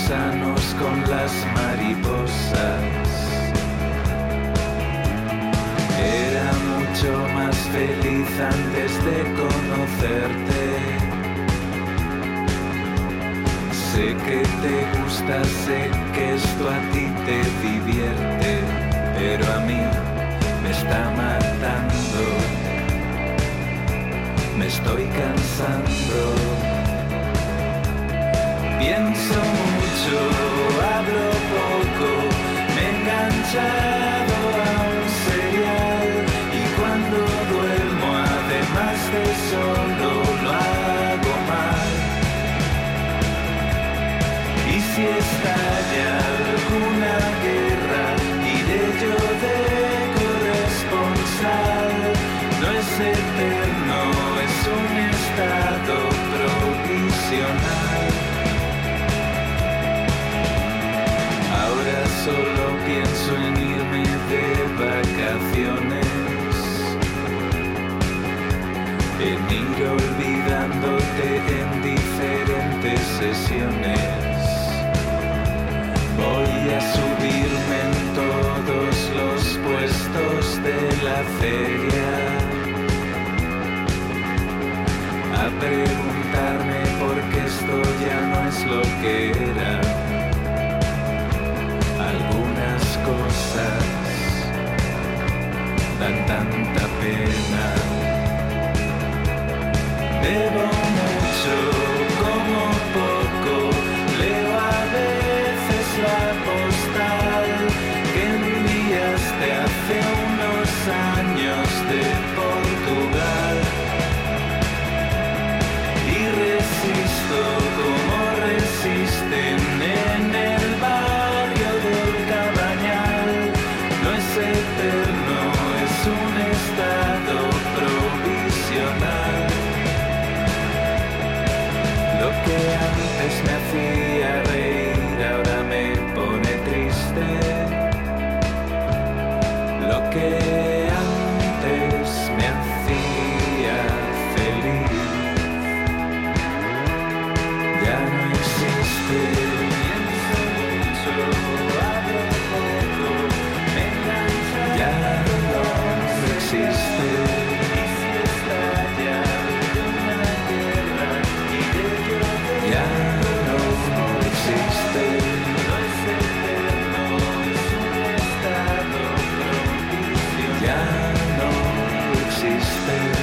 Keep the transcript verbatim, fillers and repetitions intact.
gusanos con las mariposas. Era mucho más feliz antes de conocerte. Sé que te gusta, sé que esto a ti te divierte, pero a mí me está matando, me estoy cansando. Pienso mucho, hablo poco, me he enganchado a un serial y cuando duermo además de solo lo hago mal. Y si estalla alguna guerra iré yo de corresponsal. No es eterno, es un estado provisional. Ahora solo pienso en irme de vacaciones, en ir olvidándote en diferentes sesiones. Voy a subirme en todos los puestos de la feria, a preguntarme por qué esto ya no es lo que era. Algunas cosas dan tanta pena. Bebo mucho, como poco, leo a veces la postal que enviaste hace unos años de Portugal. Y resisto como resisten en el barrio del Cabañal. No es eterno, es un estado provisional. Lo que antes me hacía reír ahora me pone triste. Lo que antes me hacía feliz ya no existe. Pienso mucho, hablo poco, me engancha, ya no existe. Y si estalla alguna guerra iré yo de ya no existe. No es eterno, es un estado provisional. Ya no existe.